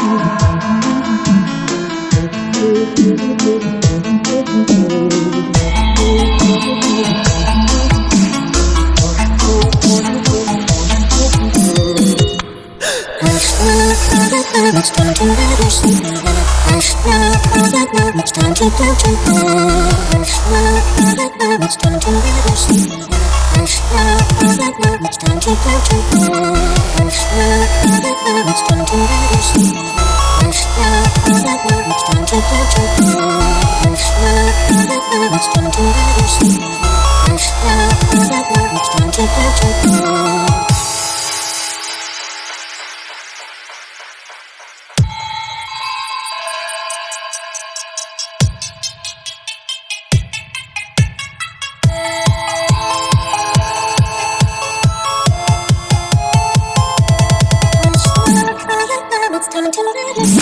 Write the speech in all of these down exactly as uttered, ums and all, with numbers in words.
It's time to let her sleep. Hush now, quiet now, it's time to go to bed. Hush now, quiet now, it's time to let her sleep. Hush now, quiet now, it's time to go to bed. Hush now, quiet now, it's time to let her sleep. Hush now, quiet now, it's time to go to bed. Hush now, quiet now, it's time to let her sleep. Hush now, quiet now, it's time to go to bed. Time to let it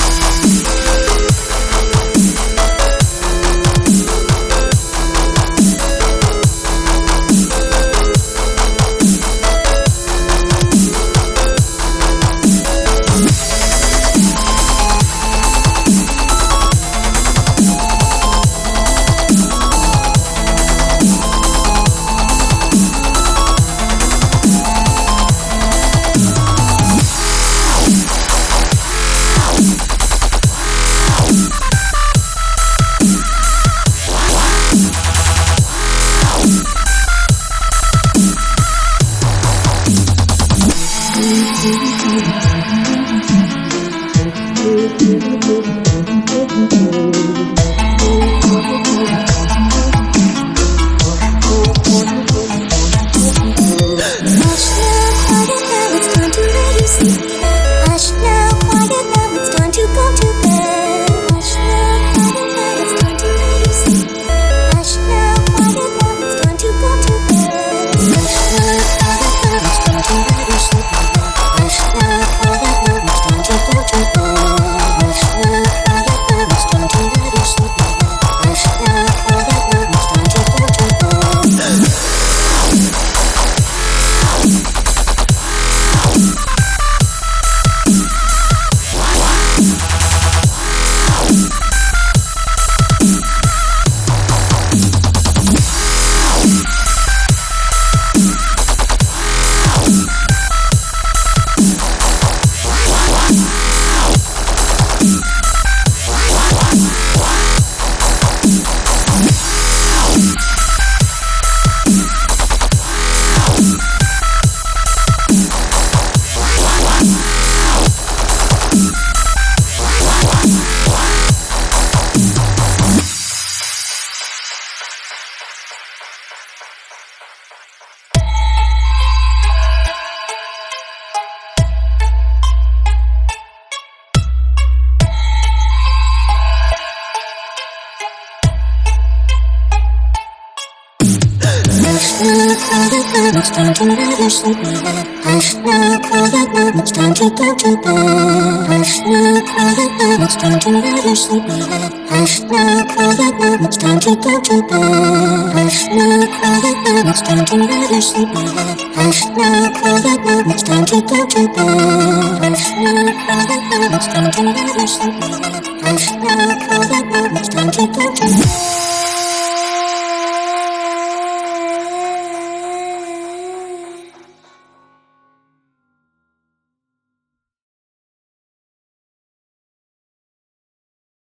It's time to let her sleep. Hush now, quiet now, it's time to go to bed. Hush now, quiet now, it's time to let her sleep. Hush now, quiet now, it's time to go to bed. Hush now, quiet now, it's time to let her sleep. Hush now, quiet now, it's time to go to bed. Hush now, quiet now, it's time to let her sleep. Hush now, quiet now, it's time to go to bed.